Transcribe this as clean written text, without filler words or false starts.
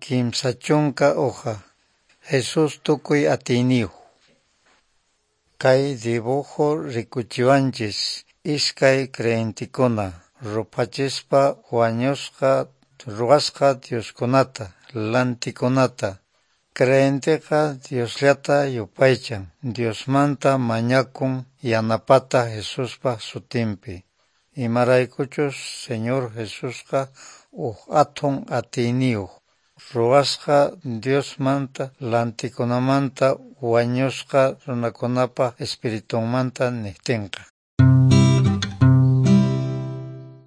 Kimsa chunka hoja. Jesús tukuy atiniyuq. Kay dibujo rikuchiwanchis iskay creyentikuna rupachispa wañusqa ruwasqa Dioskunata, lantikunata. Creyentiqa Diosllata yupaychan, Diosmanta mañakun yanapata Jesuspa sutinpi. Imaraykuchus Señor Jesusqa atun atiniyuq. Ruwasqa Diosmanta lantikunamanta wañusqa runakunapa espiritunmanta niptinqa.